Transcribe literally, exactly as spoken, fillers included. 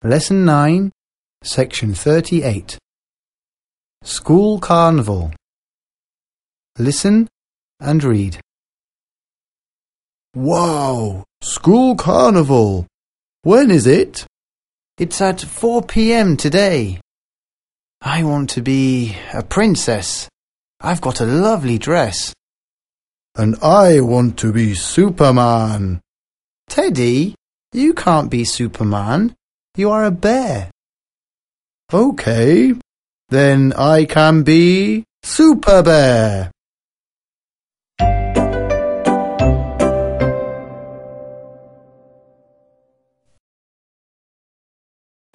Lesson nine, Section thirty-eight. School Carnival. Listen and read. Wow! School Carnival! When is it? It's at four p m today. I want to be a princess. I've got a lovely dress. And I want to be Superman. Teddy, you can't be Superman. You are a bear. Okay, then I can be Super Bear.